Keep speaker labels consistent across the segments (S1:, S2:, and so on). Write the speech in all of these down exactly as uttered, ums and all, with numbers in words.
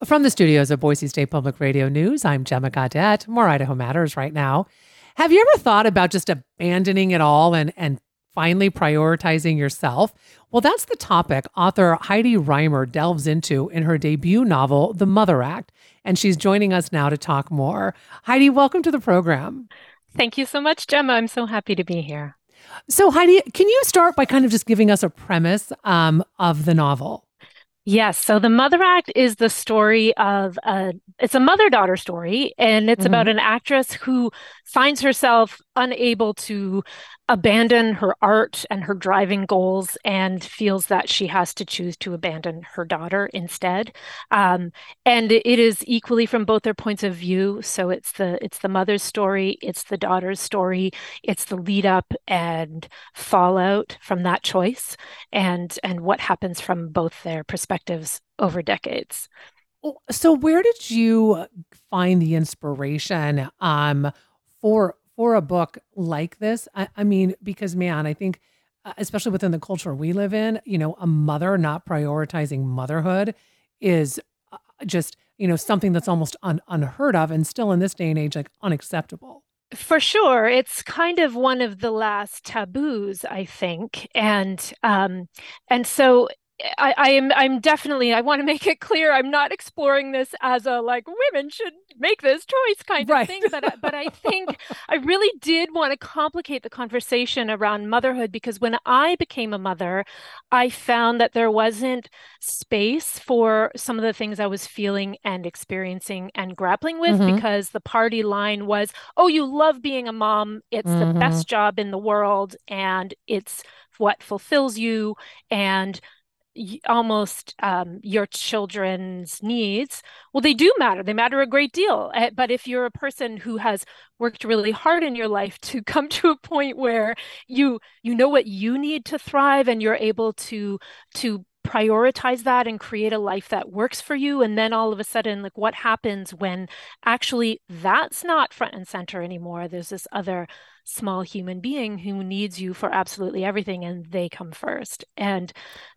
S1: From the studios of Boise State Public Radio News, I'm Gemma Gaudette. More Idaho Matters right now. Have you ever thought about just abandoning it all and, and finally prioritizing yourself? Well, that's the topic author Heidi Reimer delves into in her debut novel, The Mother Act. And she's joining us now to talk more. Heidi, welcome to the program.
S2: Thank you so much, Gemma. I'm so happy to be here.
S1: So Heidi, can you start by kind of just giving us a premise um, of the novel?
S2: Yes. So The Mother Act is the story of a, it's a mother-daughter story, and it's mm-hmm. about an actress who finds herself unable to abandon her art and her driving goals and feels that she has to choose to abandon her daughter instead. Um, and it is equally from both their points of view. So it's the it's the mother's story, it's the daughter's story, it's the lead up and fallout from that choice, and and what happens from both their perspectives over decades.
S1: So where did you find the inspiration um, for for a book like this? I, I mean, because man, I think, uh, especially within the culture we live in, you know, a mother not prioritizing motherhood is uh, just, you know, something that's almost un- unheard of, and still in this day and age, like unacceptable.
S2: For sure. It's kind of one of the last taboos, I think. And, um, and so I, I am I'm definitely, I want to make it clear, I'm not exploring this as a like women should make this choice kind
S1: right.
S2: of thing. But, I- but I think I really did want to complicate the conversation around motherhood, because when I became a mother, I found that there wasn't space for some of the things I was feeling and experiencing and grappling with, mm-hmm. because the party line was, oh, you love being a mom. It's mm-hmm. the best job in the world, and it's what fulfills you. And almost um, your children's needs, well, they do matter. They matter a great deal. Uh, but if you're a person who has worked really hard in your life to come to a point where you you know what you need to thrive, and you're able to to prioritize that and create a life that works for you, and then all of a sudden, like, what happens when actually that's not front and center anymore? There's this other small human being who needs you for absolutely everything, and they come first. And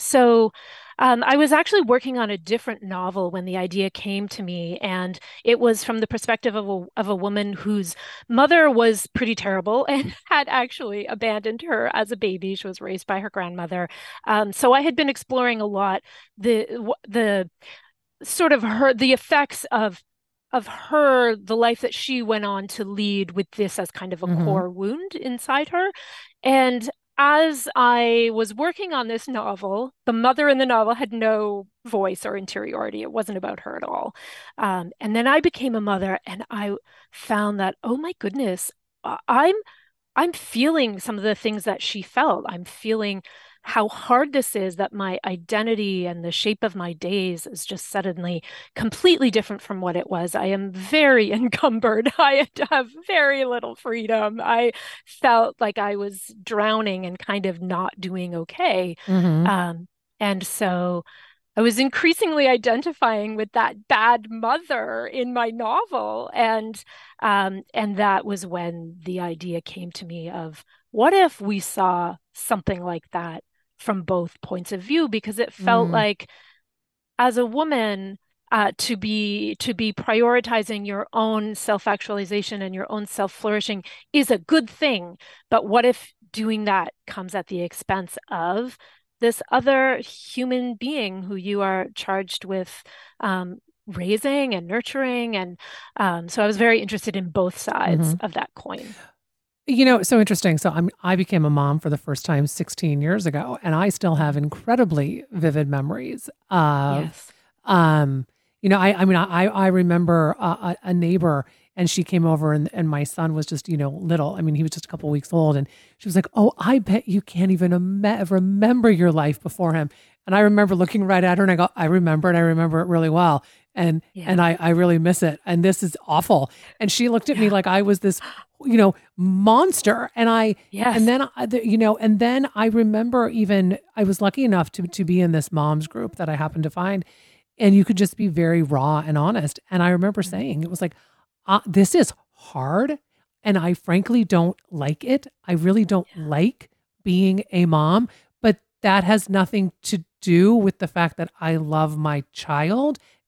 S2: so um, I was actually working on a different novel when the idea came to me, and it was from the perspective of a, of a woman whose mother was pretty terrible and had actually abandoned her as a baby. She was raised by her grandmother. Um, so I had been exploring a lot the the sort of her the effects of of her, the life that she went on to lead with this as kind of a mm-hmm. core wound inside her. And as I was working on this novel, the mother in the novel had no voice or interiority. It wasn't about her at all. Um, and then I became a mother, and I found that, oh my goodness, I'm I'm feeling some of the things that she felt. I'm feeling how hard this is, that my identity and the shape of my days is just suddenly completely different from what it was. I am very encumbered. I have very little freedom. I felt like I was drowning and kind of not doing okay. Mm-hmm. Um, and so I was increasingly identifying with that bad mother in my novel. And um, and that was when the idea came to me of, what if we saw something like that from both points of view? Because it felt mm. like, as a woman, uh, to be to be prioritizing your own self-actualization and your own self-flourishing is a good thing. But what if doing that comes at the expense of this other human being who you are charged with um, raising and nurturing? And um, so I was very interested in both sides mm-hmm. of that coin.
S1: You know, so interesting. So I'm, I became a mom for the first time sixteen years ago, and I still have incredibly vivid memories of,
S2: yes.
S1: um, you know, I, I mean, I, I remember a, a neighbor, and she came over, and, and my son was just, you know, little. I mean, he was just a couple weeks old, and she was like, "Oh, I bet you can't even im- remember your life before him." And I remember looking right at her, and I go, "I remember it. I remember it really well." And, yeah. and I, I really miss it. And this is awful. And she looked at yeah. me like I was this, you know, monster. And I, yes. and then, I, you know, and then I remember even, I was lucky enough to, to be in this mom's group that I happened to find, and you could just be very raw and honest. And I remember mm-hmm. saying, it was like, uh, this is hard. And I frankly don't like it. I really don't yeah. like being a mom, but that has nothing to do with the fact that I love my child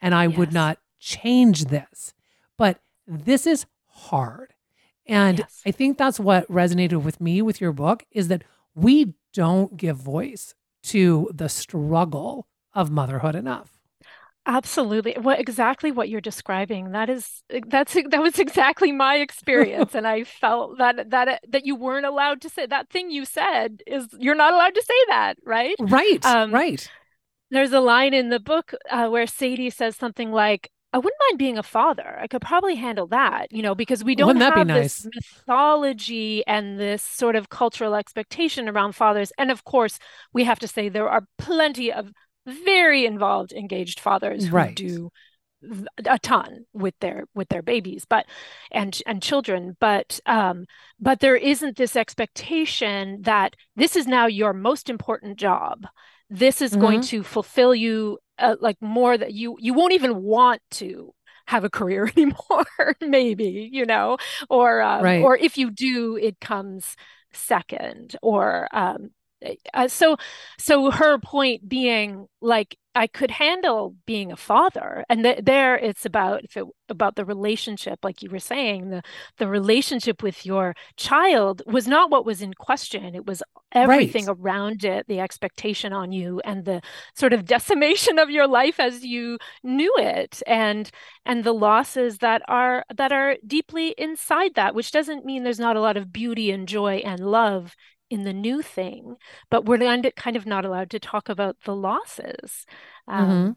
S1: and I would
S2: Yes.
S1: not change this. But this is hard. And
S2: Yes.
S1: I think that's what resonated with me with your book is that we don't give voice to the struggle of motherhood enough.
S2: Absolutely. What exactly what you're describing. That is that's that was exactly my experience. And I felt that that that you weren't allowed to say that thing you said is you're not allowed to say that, right?
S1: Right,
S2: Um,
S1: right.
S2: there's a line in the book uh, where Sadie says something like, I wouldn't mind being a father. I could probably handle that, you know, because we don't
S1: Wouldn't that be
S2: have this
S1: nice?
S2: mythology and this sort of cultural expectation around fathers. And of course, we have to say there are plenty of very involved, engaged fathers who
S1: Right.
S2: do a ton with their with their babies, but and and children, but um, but there isn't this expectation that this is now your most important job. This is going
S1: Hmm.
S2: to fulfill you uh, like more that you you won't even want to have a career anymore, maybe, you know, or um,
S1: Right.
S2: or if you do, it comes second, or um, uh, so so her point being like I could handle being a father, and th there it's about if it, about the relationship, like you were saying, the the relationship with your child was not what was in question. It was everything
S1: Right.
S2: around it, the expectation on you, and the sort of decimation of your life as you knew it, and and the losses that are that are deeply inside that, which doesn't mean there's not a lot of beauty and joy and love in the new thing, but we're kind of not allowed to talk about the losses.
S1: Hmm.
S2: Um,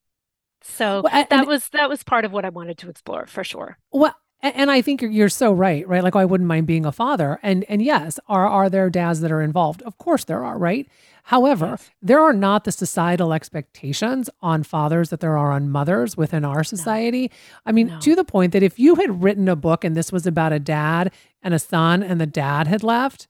S2: so
S1: Well,
S2: that
S1: and
S2: was that was part of what I wanted to explore for sure.
S1: well, a- and I think you're, you're so right, right? Like I wouldn't mind being a father. And and yes, are are there dads that are involved? Of course there are, right? However,
S2: Yes.
S1: there are not the societal expectations on fathers that there are on mothers within our
S2: No,
S1: society. I mean, to
S2: no.
S1: the point that if you had written a book and this was about a dad and a son and the dad had left,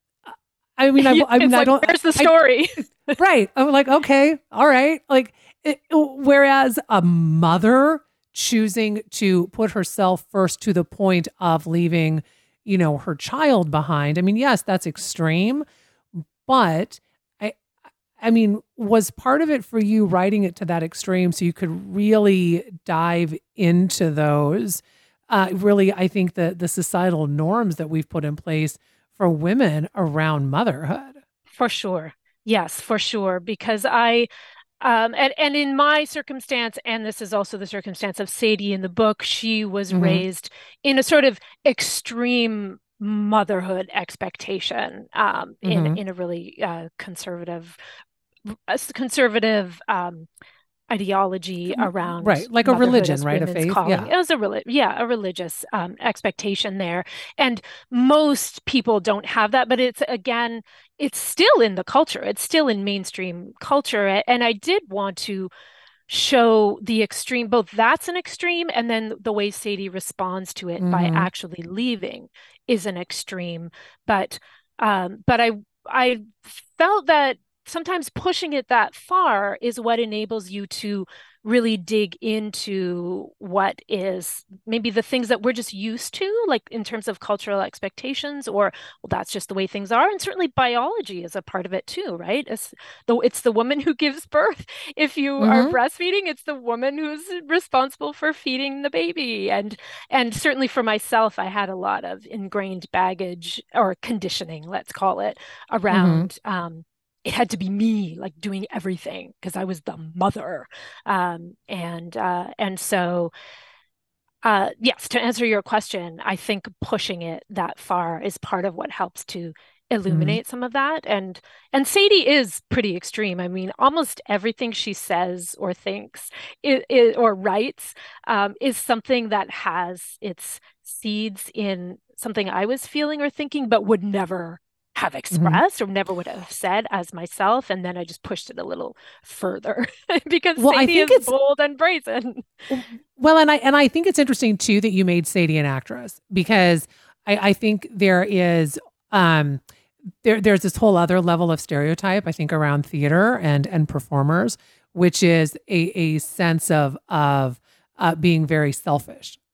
S1: I mean, I, I mean,
S2: It's
S1: I
S2: like,
S1: don't,
S2: where's the
S1: I,
S2: story?
S1: right. I'm like, okay, all right. Like, it, whereas a mother choosing to put herself first to the point of leaving, you know, her child behind. I mean, yes, that's extreme, but I, I mean, was part of it for you writing it to that extreme so you could really dive into those, uh, really, I think the the societal norms that we've put in place for women around motherhood.
S2: For sure. Yes, for sure. Because I, um, and, and in my circumstance, and this is also the circumstance of Sadie in the book, she was
S1: Hmm.
S2: raised in a sort of extreme motherhood expectation, um, in
S1: Hmm.
S2: in a really uh, conservative, a conservative um, ideology around
S1: Right. Like a
S2: motherhood
S1: religion,
S2: as
S1: right? A
S2: women's
S1: faith.
S2: calling.
S1: Yeah.
S2: It was a reli yeah, a religious um, expectation there. And most people don't have that, but it's again, it's still in the culture. It's still in mainstream culture. And I did want to show the extreme, both that's an extreme, and then the way Sadie responds to it by
S1: Hmm.
S2: actually leaving is an extreme. But um, but I I felt that sometimes pushing it that far is what enables you to really dig into what is maybe the things that we're just used to, like in terms of cultural expectations, or well, that's just the way things are. And certainly biology is a part of it too, right? It's the it's the woman who gives birth. If you are
S1: Hmm.
S2: breastfeeding, it's the woman who's responsible for feeding the baby. And and certainly for myself, I had a lot of ingrained baggage or conditioning, let's call it,
S1: Hmm.
S2: around um, it had to be me like doing everything because I was the mother. Um, and uh, and so uh, yes, to answer your question, I think pushing it that far is part of what helps to
S1: Hmm.
S2: illuminate some of that. And and Sadie is pretty extreme. I mean, almost everything she says or thinks i i or writes um, is something that has its seeds in something I was feeling or thinking, but would never have
S1: Hmm.
S2: expressed or never would have said as myself. And then I just pushed it a little further because
S1: Well, I
S2: Sadie
S1: think
S2: is
S1: it's
S2: bold and brazen.
S1: well, and I and I think it's interesting too that you made Sadie an actress because I, I think there is um there there's this whole other level of stereotype I think around theater and and performers, which is a a sense of of uh, being very selfish,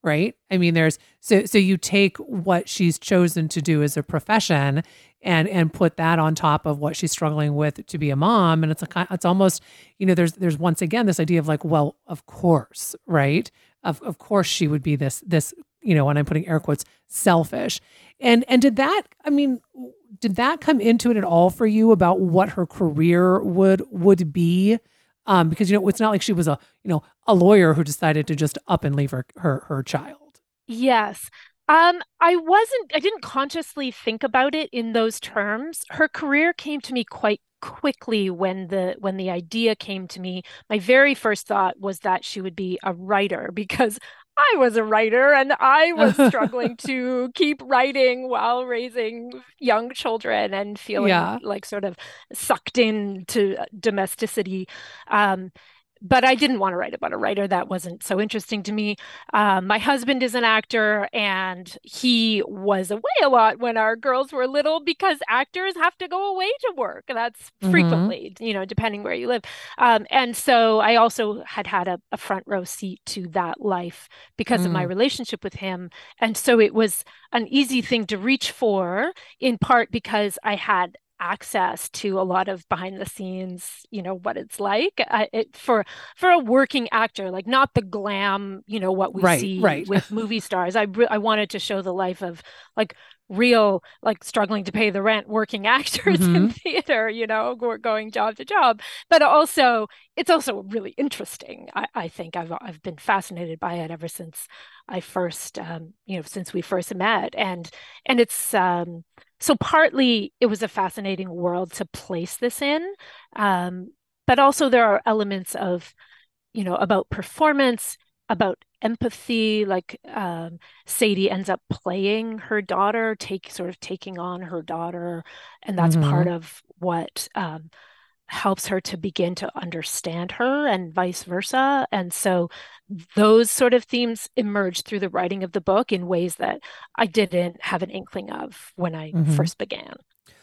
S1: right? I mean, there's so so you take what she's chosen to do as a profession and and put that on top of what she's struggling with to be a mom, and it's a ki- it's almost, you know, there's there's once again this idea of like, well, of course, right? Of of course she would be this this, you know, and I'm putting air quotes, selfish. And and did that, I mean, did that come into it at all for you about what her career would would be? Um, because, you know, it's not like she was a, you know, a lawyer who decided to just up and leave her her her child.
S2: Yes. Um, I wasn't, I didn't consciously think about it in those terms. Her career came to me quite quickly when the when the idea came to me. My very first thought was that she would be a writer because I was a writer and I was struggling to keep writing while raising young children and feeling
S1: Yeah.
S2: like sort of sucked into domesticity. Um, but I didn't want to write about a writer. That wasn't so interesting to me. Um, my husband is an actor, and he was away a lot when our girls were little because actors have to go away to work. That's
S1: Mm-hmm.
S2: frequently, you know, depending where you live. Um, and so I also had had a, a front row seat to that life because of my
S1: Mm.
S2: relationship with him. And so it was an easy thing to reach for, in part because I had access to a lot of behind the scenes, you know, what it's like I, it, for for a working actor, like not the glam, you know, what we
S1: Right,
S2: see
S1: right.
S2: with movie stars. I re- I wanted to show the life of like real, like struggling to pay the rent working actors in
S1: Mm-hmm.
S2: theater, you know, go- going job to job. But also, it's also really interesting. I, I think I've I've been fascinated by it ever since I first, um, you know, since we first met, and and it's um, so partly it was a fascinating world to place this in. Um, but also there are elements of, you know, about performance, about empathy. Like um, Sadie ends up playing her daughter, take sort of taking on her daughter, and that's part
S1: Mm-hmm.
S2: of what um, helps her to begin to understand her, and vice versa. And so those sort of themes emerge through the writing of the book in ways that I didn't have an inkling of when I
S1: Mm-hmm.
S2: first began.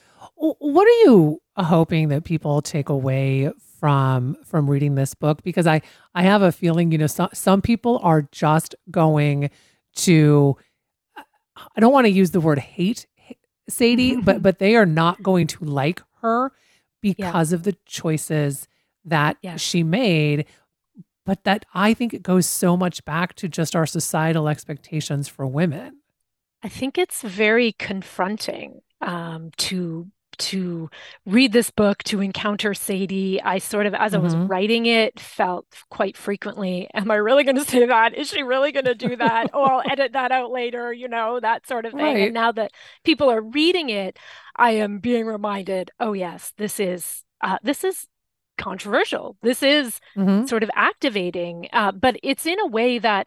S1: What are you hoping that people take away from from reading this book? Because I I have a feeling, you know, some some people are just going to, I don't want to use the word hate Sadie, but but they are not going to like her
S2: Yeah.
S1: because of the choices that
S2: Yes.
S1: she made. But that, I think, it goes so much back to just our societal expectations for women.
S2: I think it's very confronting um, to to read this book, to encounter Sadie. I sort of, as I was
S1: Hmm.
S2: writing it, felt quite frequently, am I really going to say that? Is she really going to do that? Oh, I'll edit that out later, you know, that sort of thing. And
S1: Right.
S2: now that people are reading it, I am being reminded, oh yes, this is uh, this is controversial. This is
S1: Hmm.
S2: sort of activating, uh, but it's in a way that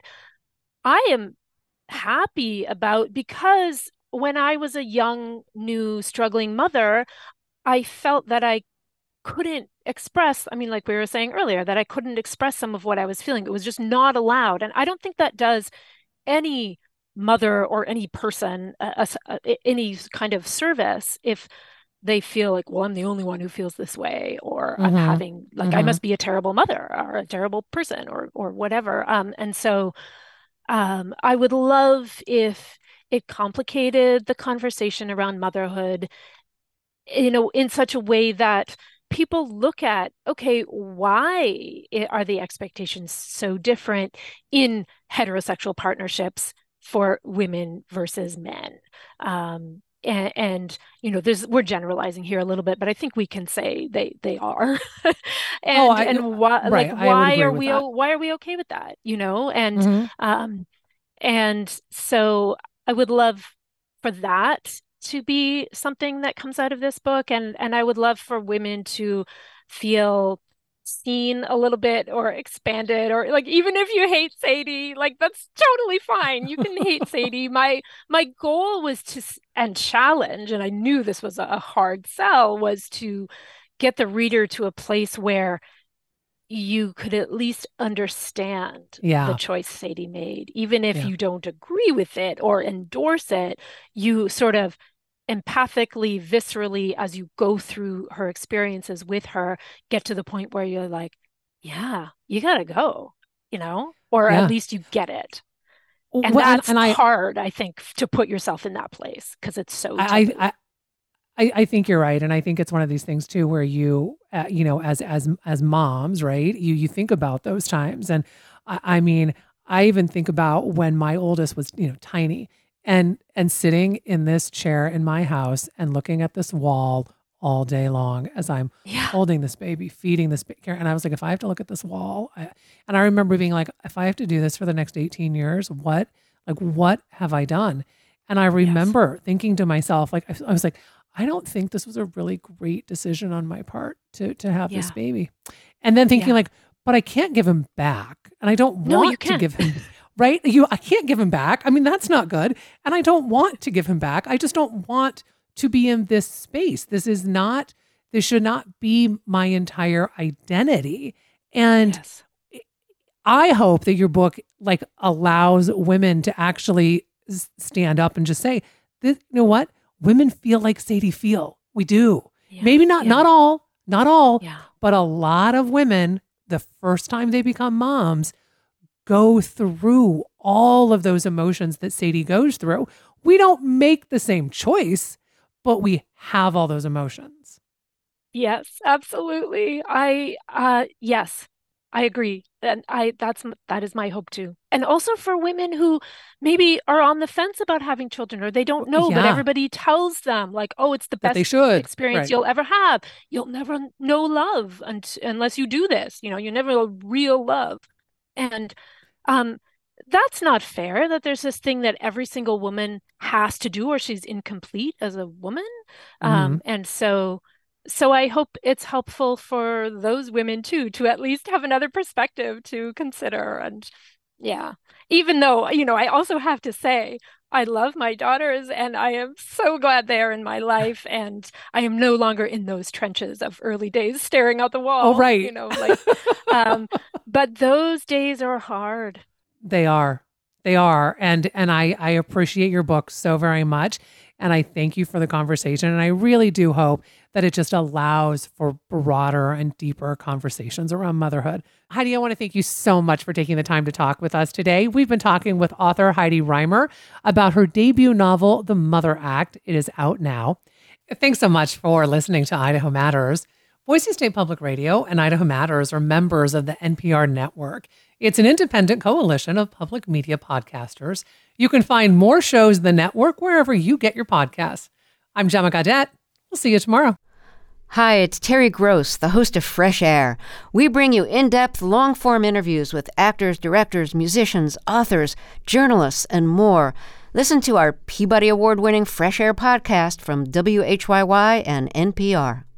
S2: I am happy about, because when I was a young, new, struggling mother, I felt that I couldn't express, I mean, like we were saying earlier, that I couldn't express some of what I was feeling. It was just not allowed. And I don't think that does any mother or any person a, a, a, any kind of service if they feel like, well, I'm the only one who feels this way, or I'm
S1: Hmm.
S2: having, like, I
S1: Hmm.
S2: must be a terrible mother or a terrible person, or or whatever. Um, and so um, I would love if it complicated the conversation around motherhood, you know, in such a way that people look at, okay, why are the expectations so different in heterosexual partnerships for women versus men? Um, and, and you know, there's we're generalizing here a little bit, but I think we can say they they are.
S1: Oh,
S2: and
S1: I
S2: and why, like,
S1: right. I would
S2: why
S1: agree
S2: are
S1: with
S2: we
S1: that.
S2: why are we okay with that? You know, and
S1: Hmm.
S2: um, and so I would love for that to be something that comes out of this book. And and I would love for women to feel seen a little bit, or expanded, or like, even if you hate Sadie, like that's totally fine. You can hate Sadie. My my goal was to and challenge, and I knew this was a hard sell, was to get the reader to a place where you could at least understand the
S1: Yeah.
S2: choice Sadie made. Even if
S1: Yeah.
S2: you don't agree with it or endorse it, you sort of empathically, viscerally, as you go through her experiences with her, get to the point where you're like, yeah, you gotta go, you know, or at
S1: Yeah.
S2: least you get it. And
S1: Well, and,
S2: that's
S1: and I,
S2: hard, I think, to put yourself in that place because it's so
S1: I,
S2: taboo.
S1: I, I, I think you're right, and I think it's one of these things too, where you, uh, you know, as as as moms, right? You you think about those times, and I, I mean, I even think about when my oldest was, you know, tiny, and and sitting in this chair in my house and looking at this wall all day long as I'm
S2: Yeah.
S1: holding this baby, feeding this baby, and I was like, if I have to look at this wall, I, and I remember being like, if I have to do this for the next eighteen years, what, like, what have I done? And I
S2: Yes.
S1: remember thinking to myself, like, I, I was like, I don't think this was a really great decision on my part to to have this
S2: Yeah.
S1: baby. And then thinking
S2: Yeah.
S1: like, but I can't give him back. And I don't
S2: No, you
S1: want to
S2: can't.
S1: give him right. You I can't give him back. I mean, that's not good. And I don't want to give him back. I just don't want to be in this space. This is not, this should not be my entire identity. And
S2: Yes.
S1: I hope that your book like allows women to actually s- stand up and just say, this, you know what? Women feel like Sadie feel. We do.
S2: Yeah.
S1: Maybe not,
S2: Yeah.
S1: not all, not all,
S2: Yeah.
S1: but a lot of women, the first time they become moms, go through all of those emotions that Sadie goes through. We don't make the same choice, but we have all those emotions.
S2: Yes, absolutely. I uh yes, I agree. And I that's m- that is my hope too. And also for women who maybe are on the fence about having children or they don't know, but
S1: Yeah,
S2: everybody tells them like, "Oh, it's the
S1: that they
S2: best
S1: should.
S2: experience
S1: Right.
S2: you'll ever have. You'll never know love unt unless you do this. You know, you never know real love." And um that's not fair that there's this thing that every single woman has to do or she's incomplete as a woman.
S1: Mm-hmm.
S2: Um, and so so I hope it's helpful for those women too to at least have another perspective to consider. And yeah, even though, you know, I also have to say, I love my daughters and I am so glad they are in my life. And I am no longer in those trenches of early days staring out the
S1: Oh,
S2: wall, you
S1: right.
S2: know, like, um, but those days are hard.
S1: They are. They are. And and I I appreciate your book so very much. And I thank you for the conversation. And I really do hope that it just allows for broader and deeper conversations around motherhood. Heidi, I want to thank you so much for taking the time to talk with us today. We've been talking with author Heidi Reimer about her debut novel, The Mother Act. It is out now. Thanks so much for listening to Idaho Matters. Boise State Public Radio and Idaho Matters are members of the N P R network. It's an independent coalition of public media podcasters. You can find more shows in the network wherever you get your podcasts. I'm Gemma Gaudette. We'll see you tomorrow.
S3: Hi, it's Terry Gross, the host of Fresh Air. We bring you in-depth, long-form interviews with actors, directors, musicians, authors, journalists, and more. Listen to our Peabody Award-winning Fresh Air podcast from W H Y Y and N P R.